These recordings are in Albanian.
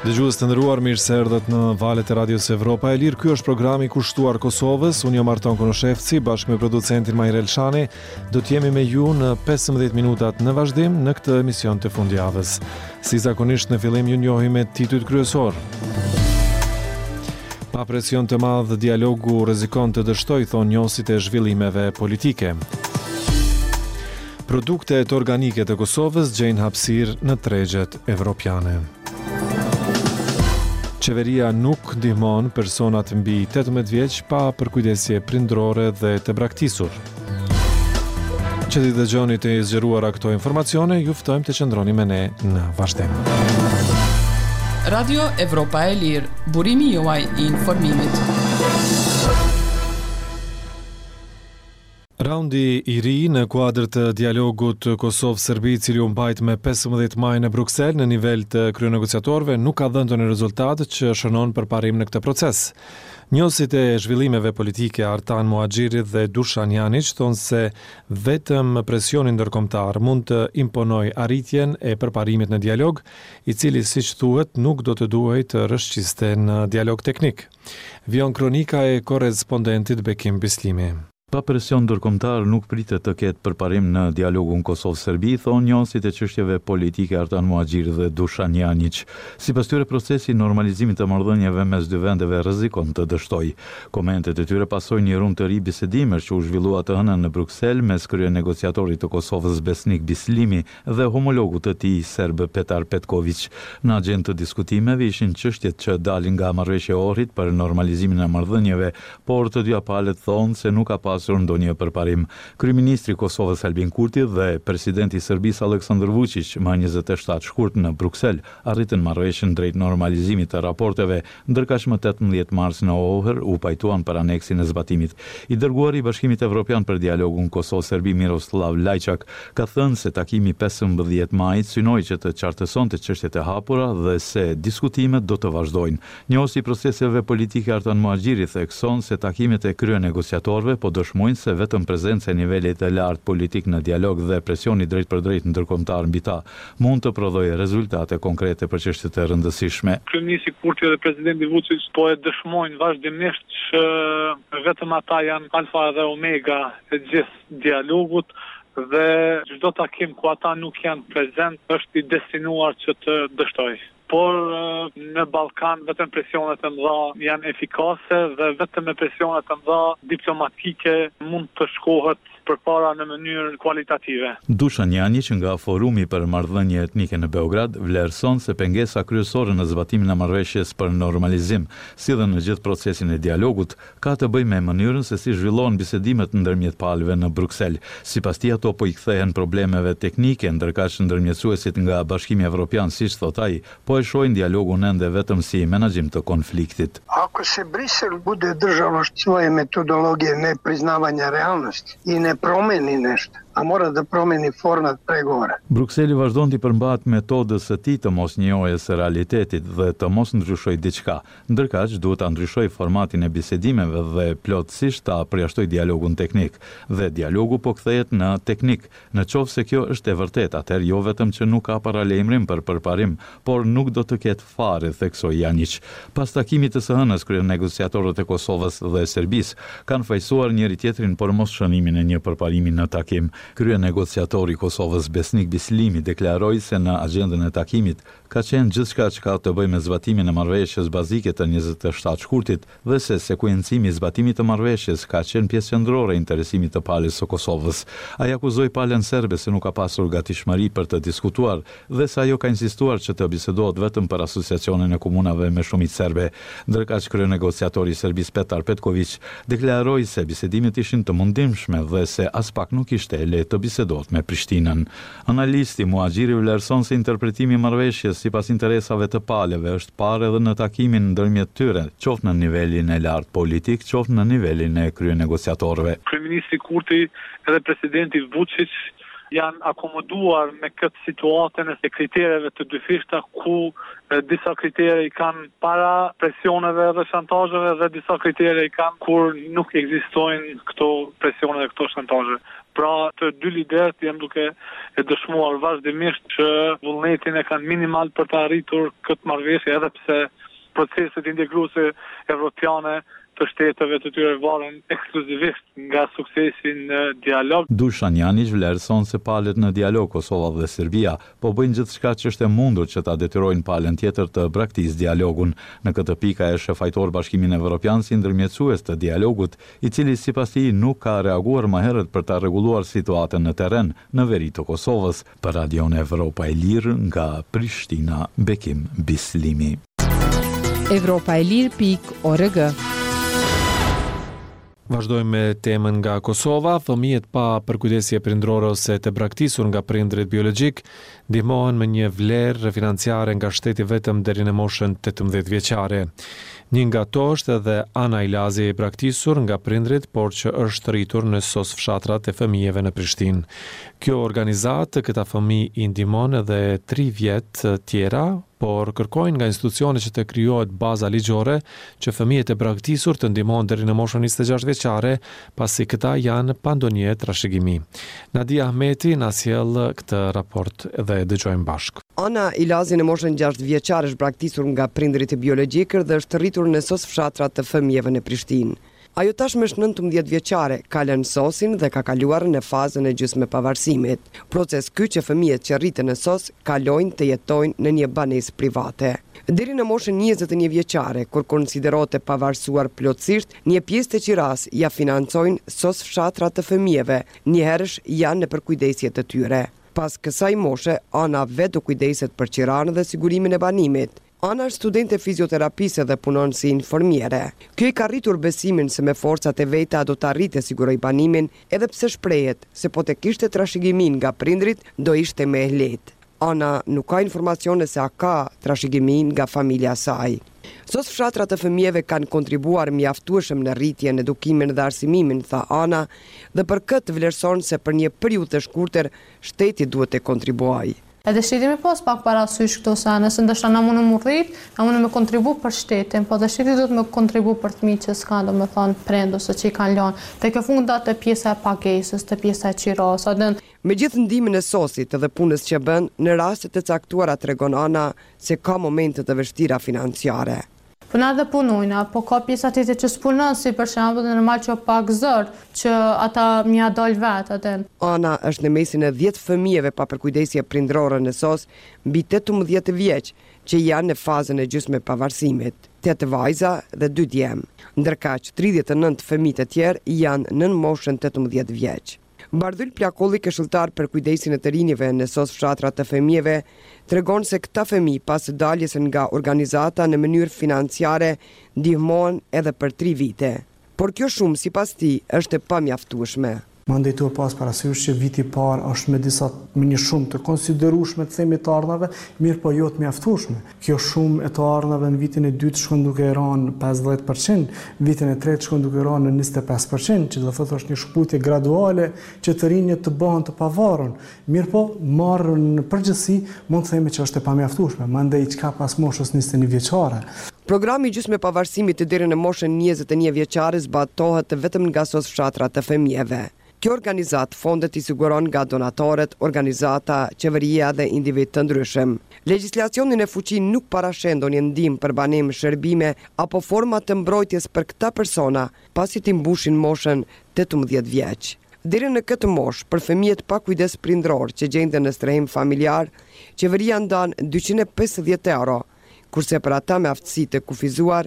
Dëgjues të nderuar, mirë se erdhët në valët e Radios Evropa e Lirë. Ky është programi i kushtuar Kosovës. Unë jam Arton Konoshevci, bashkë me producentin Mahir Elshani. Do të jemi me ju në 15 minutat në vazhdim në këtë emision të fundjavës. Si zakonisht në fillim ju njohim me titujt kryesor. Pa presion të madh, dialogu rrezikon të dështojë, thonë njohësit e zhvillimeve politike. Produktet organike të Kosovës gjejnë hapësirë në tregjet evropiane. Qeveria nuk ndihmon personat mbi 18 vjeç pa përkujdesje prindërore dhe të braktisur. Që t'i dëgjoni të zgjeruara këto informacione, ju ftojmë të qëndroni me ne në vazhdim. Radio Evropa e Lirë, burimi juaj i informimit. Raundi i ri në kuadër të dialogut Kosovë-Serbi, cili u mbajt me 15 maj në Bruksel në nivel të kryenegociatorëve, nuk ka dhënë ndonjë rezultat që shënon përparim në këtë proces. Njohësit e zhvillimeve politike Artan Muhaxhiri dhe Dušan Janić thonë se vetëm presioni ndërkombëtar mund të imponojë arritjen e përparimit në dialog, i cili, siç thuhet, nuk do të duhej të rrëshqiste në dialog teknik. Vion kronika e korrespondentit Bekim Bislimi. Pa presion ndërkombëtar nuk pritet të ketë përparim në dialogun Kosovë-Serbi, thonë njohësit e çështjeve politike Artan Muhaxhiri dhe Dušan Janić. Sipas tyre, procesi i normalizimit të marrëdhënieve mes dy vendeve rrezikon të dështojë. Komentet e tyre pasojnë një rund të ri bisedimesh që u zhvillua të hënën në Bruksel mes kryenegociatorit të Kosovës Besnik Bislimi dhe homologut të tij serb Petar Petković. Në agjendë të diskutimeve ishin çështjet që dalin nga marrëveshja e Ohrit për normalizimin e marrëdhënieve, por të dyja palët thonë se nuk ka ndonjë përparim. Kryeministri i Kosovës Albin Kurti dhe presidenti i Serbisë Aleksandar Vučić më 27 shkurt në Bruksel arritën marrëveshjen drejt normalizimit të raporteve, ndërkaq më 18 mars në Ohër u pajtuan për aneksin e zbatimit. I dërguari i Bashkimit Evropian për dialogun Kosovë-Serbi Miroslav Lajçak ka thënë se takimi 15 majit synoi që të qartësonte çështjet e hapura dhe se diskutimet do të vazhdojnë. Njohësi i proceseve politike Artan Muhaxhiri thekson se takimet e kryenegociatorëve po dëshmojnë se vetëm prezenca e nivelit të lartë politik në dialog dhe presioni drejt për drejt ndërkombëtar mbi ta mund të prodhojë rezultate konkrete për çështjet e rëndësishme. Kryeministri Kurti dhe presidenti Vučić po e dëshmojnë vazhdimisht që vetëm ata janë alfa dhe omega e gjithë dialogut dhe çdo takim ku ata nuk janë prezent është i destinuar që të dështojë. Por në Ballkan vetëm presionet e mëdha janë efikase dhe vetëm me presionet e mëdha diplomatike mund të shkohet përpara në mënyrë kualitative. Dušan Janić nga Forumi për marrëdhënie etnike në Beograd vlerëson se pengesa kryesore në zbatimin e marrëveshjes për normalizim, si dhe në gjithë procesin e dialogut, ka të bëjë me mënyrën se si zhvillohen bisedimet ndërmjet palëve në Bruksel. Sipas tij, ato po i kthehen problemeve teknike, ndërkaq ndërmjetësuesit nga Bashkimi Evropian, siç thot ai, po e shohin dialogun ende vetëm si menaxhim të konfliktit. Ako se Brisel bude držalo svoje metodologije nepriznavanja realnosti i ne promeni nešto, a mora da promeni format pregovora. Brukseli vazhdon të përmbahet metodës së tij të mosnjohjes së realitetit dhe të mos ndryshojë diçka, ndërkaq duhet ta ndryshojë formatin e bisedimeve dhe plotësisht ta përjashtojë dialogun teknik. Dhe dialogu po kthehet në teknik. Nëse kjo është e vërtetë, atëherë jo vetëm që nuk ka paralajmërim për përparim, por nuk do të ketë fare, theksoi Janić. Pas takimit të së hënës, kryenegociatorët e Kosovës dhe Serbisë kanë fajsuar njëri tjetrin për mos shënimin e një përparimi në takim. Kryenegociatori i Kosovës Besnik Bislimi deklaroi se në agjendën e takimit ka qenë gjithçka që ka të bëjë me zbatimin e marrëveshjes bazike të 27 shkurtit dhe se sekuencimi i zbatimit të marrëveshjes ka qenë pjesë qendrore e interesimit të palës së Kosovës. Ai akuzoi palën serbe se nuk ka pasur gatishmëri për të diskutuar dhe se ajo ka insistuar që të bisedohet vetëm për asociacionin e komunave me shumicë serbe, ndërkaq kryenegociatori i Serbisë Petar Petković deklaroi se bisedimet ishin të mundimshme dhe se as pak nuk ishte lehtë të bisedohet me Prishtinën. Analisti Muhaxhiri vlerëson se interpretimi i marrëveshjes sipas interesave të palëve është parë edhe në takimin ndërmjet tyre, qoftë në nivelin e lartë politik, qoftë në nivelin e kryenegociatorëve. Kryeministri Kurti edhe presidenti Vučić janë akomoduar me këtë situatën e kritereve të dyfishta ku disa kritere i kanë para presioneve dhe shantazheve dhe disa kritere i kanë kur nuk ekzistojnë këto presione dhe këto shantazhe. Pra të dy lideret jam duke e dëshmuar vazhdimisht që vullnetin e kanë minimal për të arritur këtë marrëveshje, edhe pse proceset integruese evropiane të shteteve të tyre varen ekskluzivisht nga suksesi në dialog. Dušan Janić vlerëson se palët në dialog Kosova dhe Serbia po bëjnë gjithçka që është e mundur që ta detyrojnë palën tjetër të braktisë dialogun. Në këtë pikë ai është fajtor Bashkimin Evropian si ndërmjetësues të dialogut, i cili sipas tij nuk ka reaguar më herët për ta rregulluar situatën në terren në veri të Kosovës. Për Radion Evropa e Lirë nga Prishtina, Bekim Bislimi. Evropaelir.org. Vazhdojmë me temën nga Kosova. Fëmijët pa përkujdesje prindrore ose të braktisur nga prindrit biologjik ndihmohen me një vlerë financiare nga shteti vetëm deri në moshën 18 vjeçare. Një nga to është edhe Ana Ilazi, e braktisur nga prindrit, por që është rritur në SOS fshatrat e fëmijëve në Prishtinë. Kjo organizatë këta fëmijë i ndihmon edhe 3 vjet tjera, por kërkojnë nga institucione që të krijohet baza ligjore që fëmijët e braktisur të ndihmohen deri në moshën 26 vjeçare, pasi këta janë pa ndonjë trashëgimi. Nadia Ahmeti na sjell këtë raport dhe e dëgjojmë bashkë. Ana Ilazi në moshën 6 vjeçare është braktisur nga prindrit e biologjik dhe është rritur në SOS fshatrat të fëmijëve në Prishtinë. Ajo tashmë është 19 vjeçare, ka lënë SOS-in dhe ka kaluar në fazën e gjysmëpavarësimit. Proces ky që fëmijët që rriten në SOS kalojnë të jetojnë në një banesë private. Deri në moshën 21 vjeçare, kur konsiderohet e pavarësuar plotësisht, një pjesë të qiras ja financojnë SOS fshatrat të fëmijëve, njëherësh janë në përkujdesje të tyre. Pas kësaj moshe, Ana vetë do kujdeset për qiranën dhe sigurimin e banimit. Ana është studente fizioterapisë dhe punon si infermiere. Kjo i ka rritur besimin se me forcat e veta do të arrite siguroj banimin, edhe pse shprehet se po të kishte trashëgimin nga prindrit, do ishte me lehtë. Ana nuk ka informacione se a ka trashëgimin nga familja saj. SOS fshatrat të fëmijëve kanë kontribuar mjaftueshëm në rritjen, edukimin dhe arsimimin, tha Ana, dhe për këtë vlerëson se për një periudhë të shkurtër shteti duhet të kontribuajë. Edhe shteti me pas pak parasysh këto sa nëse ndoshta na mundë më rrit, na mundë me kontribu për shtetin, po dhe shteti duhet me kontribu për fëmijët që s'kan, domethënë prend ose që i kanë lënë. Te kjo fundat të pjesa e pagesës, të pjesa e qirosë. Me gjithë ndihmën e SOS-it dhe punës që bën, në raste të caktuara tregon Ana se ka momente të vështira financiare. Po na dhe punojna, po ka pjesa tjetër që s'punon, si për shembull normal që pak zër, që ata mja dal vetë atë. Ana është në mesin e 10 fëmijëve pa përkujdesje prindrore në SOS, mbi 18 vjeç, që janë në fazën e gjysmëpavarësimit, 8 vajza dhe 2 djem, ndërkaq 39 fëmijë të tjerë janë nën moshën 18 vjeç. Bardhyl Plakolli, këshilltar për kujdesin e të rinjve në SOS fshatrat të fëmijëve, tregon se këta fëmijë pas daljes nga organizata në mënyrë financiare ndihmohen edhe për 3 vite. Por kjo shumë sipas tij është e pamjaftueshme. Mandej duhet pas parasysh që viti i parë është me një shumë të konsiderueshme të themi të ardhave, mirë po jo të mjaftueshme. Kjo shumë e të ardhave në vitin e dytë shkon duke rënë 50%, vitin e tretë shkon duke rënë në 25%, që do thotë është një shkputje graduale që të rinjët të bëhen të pavarur. Mirë po marrë në përgjithësi mund të themi që është e pamjaftueshme, mandej çka pas moshës 21 vjeçare. Programi i gjysmëpavarësimit të deri në moshën 21 vjeçare zbatohet vetëm nga SOS fshatrat të fëmijëve. Kjo organizat fondet i siguron nga donatorët, organizata, qeveria dhe individ të ndryshëm. Legjislacionin e fuqin nuk parashen ndonjë ndihmë për banim, shërbime apo forma të mbrojtjes për këta persona pasi të mbushin moshën 18 vjeç. Deri në këtë moshë, për fëmijët pa kujdes prindror që gjenden në strehim familjar, qeveria ndan 250 euro, kurse për ata me aftësi të kufizuar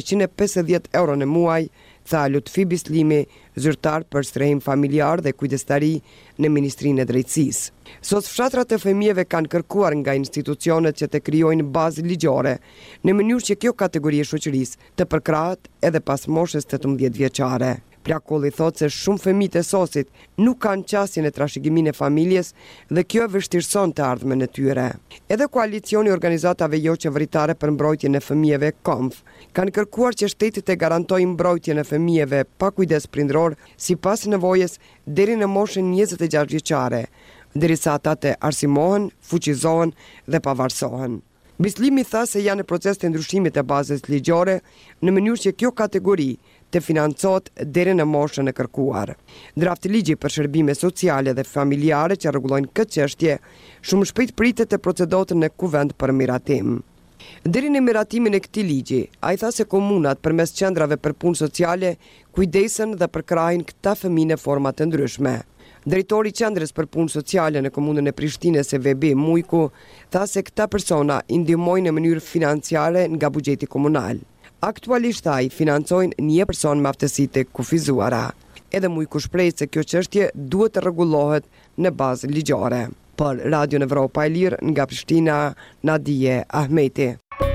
350 euro në muaj, tha Lutfi Bislimi, zyrtar për strehim familjar dhe kujdestari në Ministrinë e Drejtësisë. SOS fshatrat të fëmijëve kanë kërkuar nga institucionet që të krijojnë bazë ligjore në mënyrë që kjo kategori e shoqërisë të përkrahet edhe pas moshës 18 vjeçare. Plakolli thotë se shumë fëmijë të SOS-it nuk kanë qasjen e trashëgimit e familjes dhe kjo e vështirëson të ardhmen e tyre. Edhe koalicioni organizatave jo qeveritare për mbrojtjen e fëmijëve KOMF kanë kërkuar që shteti të garantojë mbrojtjen e fëmijëve pa kujdes prindror sipas nevojës deri në moshën 26 vjeçare, derisa ata të arsimohen, fuqizohen dhe pavarësohen. Bislimi tha se janë në proces të ndryshimit të bazës ligjore në mënyrë që kjo kategori të financohet deri në moshën e kërkuar. Drafti ligji për shërbime sociale dhe familjare që rregullojnë këtë çështje shumë shpejt pritet të procedohet në kuvend për miratim. Deri në miratimin e këtij ligji, ai tha se komunat përmes qendrave për punë sociale kujdesen dhe përkrahin këta fëmijë në forma të ndryshme. Drejtori i Qendrës për Punë Sociale në komunën e Prishtinës Vebi Mujku tha se këta persona i ndihmojnë në mënyrë financiare nga buxheti komunal. Aktualisht ai financojnë një person me aftësi të kufizuara. Edhe Mujku shpreh se kjo çështje duhet të rregullohet në bazë ligjore. Për Radio Evropa e Lirë nga Prishtina, Nadije Ahmeti.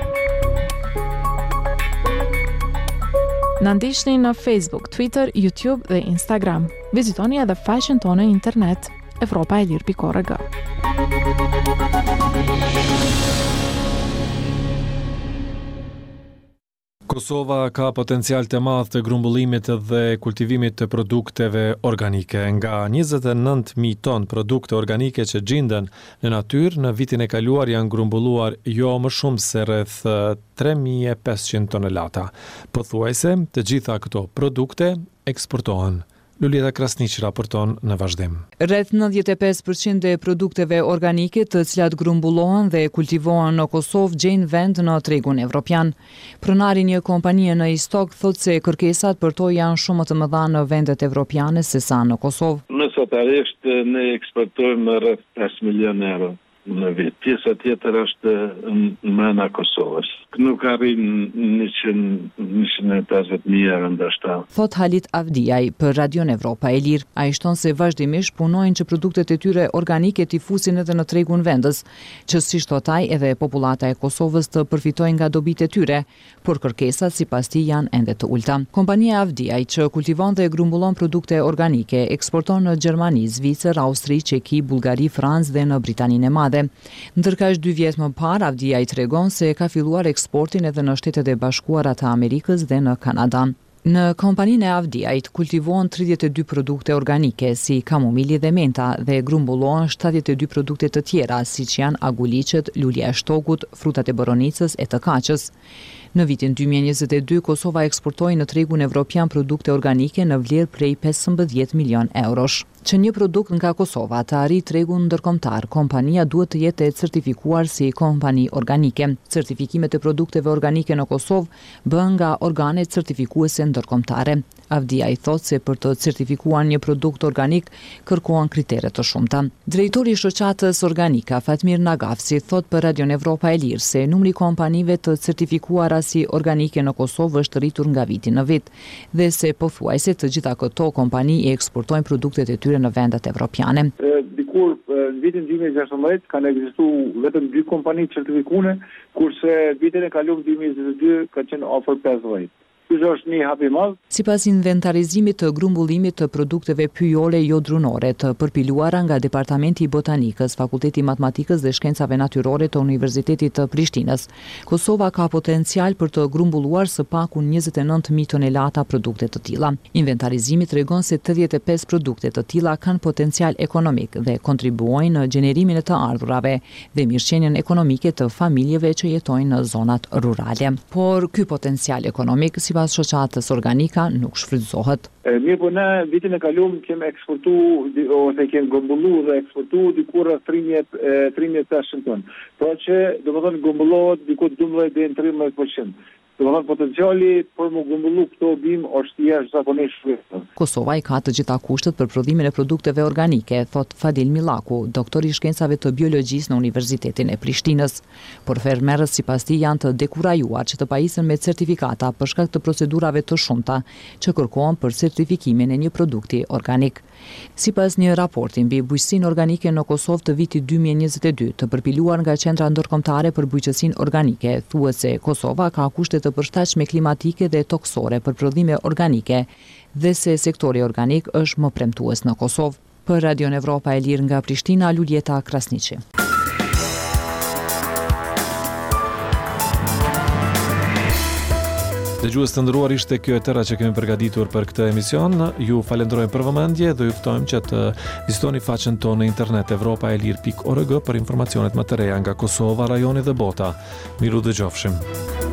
Na ndiqni në Facebook, Twitter, YouTube dhe Instagram. Vizitoni edhe faqen tonë në internet evropaelir.org. Kosova ka potencial të madh të grumbullimit dhe kultivimit të produkteve organike. Nga 29.000 ton produkte organike që gjenden në natyrë, në vitin e kaluar janë grumbulluar jo më shumë se rreth 3.500 tonelata. Pothuajse, të gjitha këto produkte eksportohen. Lulieta Krasniqi raporton në vazhdim. Rreth 95% e produkteve organike të cilat grumbullohen dhe kultivohen në Kosovë gjejnë vend në tregun evropian. Pronari një kompanie në Istok thotë se kërkesat për to janë shumë më të mëdha në vendet evropiane se sa në Kosovë. Mesatarisht ne eksportojmë rreth 5 milion euro në vit. Pjesa tjetër është në mena Kosovës. Nuk arrin 150.000 euro ndoshta. Thot Halit Avdiaj për Radio Evropa e Lirë. Ai shton se vazhdimisht punojnë që produktet e tyre organike t'i fusin edhe në tregun vendës, që si thot ai edhe popullata e Kosovës të përfitojnë nga dobitë e tyre, por kërkesat sipas tij janë ende të ulta. Kompania Avdiaj që kultivon dhe grumbullon produkte organike eksporton në Gjermani, Zvicër, Austri, Çeki, Bullgari, Francë dhe në Britaninë e Madhe. Ndërkaq 2 vjet më parë Avdiaj tregon se ka filluar eksportin edhe në Shtetet e Bashkuara të Amerikës dhe në Kanada. Në kompaninë e Avdiajt kultivohen 32 produkte organike si kamomili dhe menta dhe grumbullohen 72 produkte të tjera siç janë aguliqet, lulja e shtokut, frutat e boronicës e të kaçës. Në vitin 2022, Kosova eksportoi në tregun evropian produkte organike në vlerë prej 15 milion eurosh. Që një produkt nga Kosova të arrijë tregun ndërkombëtar, kompania duhet të jetë e certifikuar si kompani organike. Certifikimet e produkteve organike në Kosovë bëhen nga organet certifikuese ndërkombëtare. Avdiaj thotë se për të certifikuar një produkt organik kërkohen kritere të shumta. Drejtori i shoqatës Organika, Fatmir Nagafsi, thotë për Radio Evropa e Lirë se numri i kompanive të certifikuara si organike në Kosovë është rritur nga viti në vit dhe se pothuajse të gjitha këto kompani i eksportojnë produktet e tyre në vendet evropiane. Dikur në vitin 2016 kanë ekzistuar vetëm 2 kompani certifikuese, kurse vitin e kaluar 2022 ka qenë afër 50. Ky është një hap i madh. Sipas inventarizimit të grumbullimit të produkteve pyjole jo drunore të përpiluara nga Departamenti i Botanikës, Fakulteti i Matematikës dhe Shkencave Natyrore të Universitetit të Prishtinës, Kosova ka potencial për të grumbulluar së paku 29.000 tonelata produkte të tilla. Inventarizimi tregon se 85 produkte të tilla kanë potencial ekonomik dhe kontribuojnë në gjenerimin e të ardhurave dhe mirëqenien ekonomike të familjeve që jetojnë në zonat rurale. Por ky potencial ekonomik sipas shoqatës Organika nuk shfrytëzohet. Mirë, po ne vitin e kaluar kemi eksportuar ose kemi grumbulluar dhe eksportuar diku rreth 3.500 ton. Pra që domethënë grumbullohet diku 12 deri në 13%. Domethënë potenciali për më grumbullu këto bimë është jashtëzakonisht shumë. Kosova i ka të gjitha kushtet për prodhimin e produkteve organike, thot Fadil Millaku, doktor i shkencave të biologjisë në Universitetin e Prishtinës. Por fermerët sipas tij janë të dekurajuar që të pajisen me certifikata për shkak të procedurave të shumta që kërkohen për certifikimin e një produkti organik. Sipas një raporti mbi bujqësinë organike në Kosovë të vitit 2022, të përpiluar nga Qendra Ndërkombëtare për Bujqësinë Organike, thuhet se Kosova ka kushte të përshtatshme klimatike dhe toksore për prodhime organike dhe se sektori organik është më premtues në Kosovë. Për Radio Evropa e Lirë nga Prishtina, Lulieta Krasniqi. Dëgjues të nderuar, ishte kjo e tëra që kemi përgatitur për këtë emision. Ju falenderojmë për vëmendje dhe ju ftojmë që të vizitoni faqen tonë në internet evropaelir.org për informacionet më të reja nga Kosova, rajoni dhe bota. Miru dëgjofshim.